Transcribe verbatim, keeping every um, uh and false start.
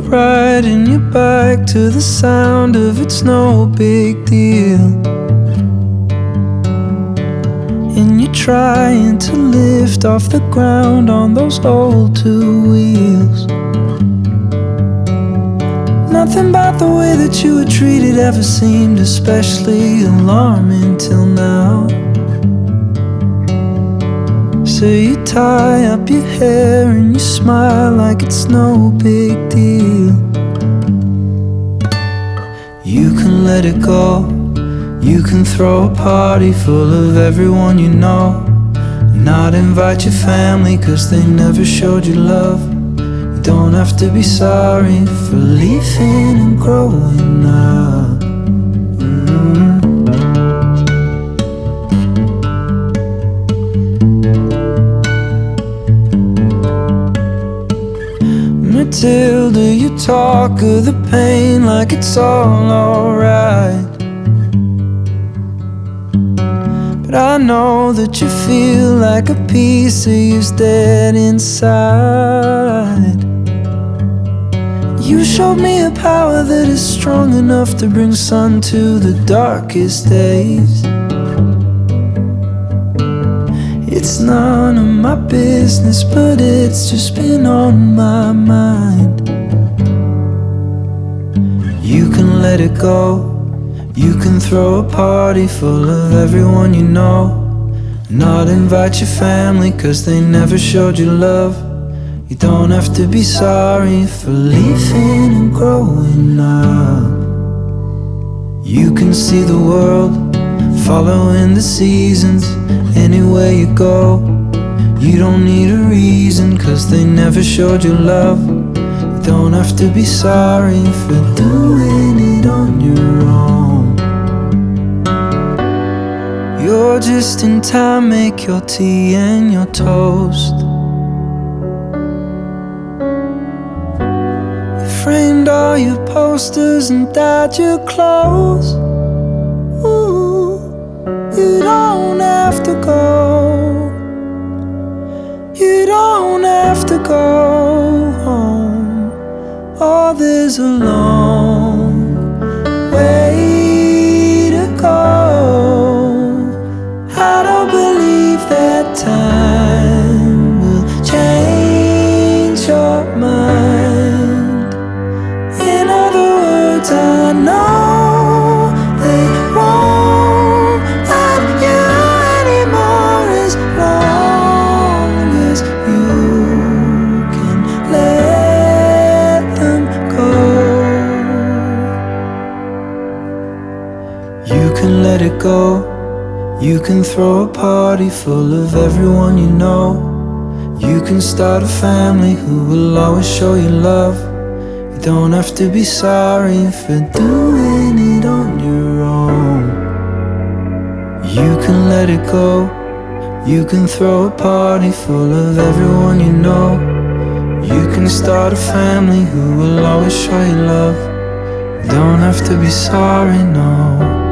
riding your bike to the sound of It's No Big Deal. And you're trying to lift off the ground on those old two wheels. Nothing about the way that you were treated ever seemed especially alarming till now. So you tie up your hair and you smile like it's no big deal. You can let it go. You can throw a party full of everyone you know, and not invite your family cause they never showed you love. You don't have to be sorry for leaving and growing up. mm-hmm. Matilda, you talk of the pain like it's all alright, but I know that you feel like a piece of you's dead inside. You showed me a power that is strong enough to bring sun to the darkest days. It's none of my business, but it's just been on my mind. You can let it go. You can throw a party full of everyone you know, not invite your family cause they never showed you love. You don't have to be sorry for leaving and growing up. You can see the world, following the seasons, anywhere you go. You don't need a reason cause they never showed you love. You don't have to be sorry for doing it on your own. You're just in time, make your tea and your toast. You framed all your posters and dyed your clothes. Ooh, you don't have to go. You don't have to go home. Oh, there's a long way to go. I don't believe that time will change your mind. In other words, I know they won't love you anymore as long as you can let them go. You can let it go. You can throw a party full of everyone you know. You can start a family who will always show you love. You don't have to be sorry for doing it on your own. You can let it go. You can throw a party full of everyone you know. You can start a family who will always show you love. You don't have to be sorry, no.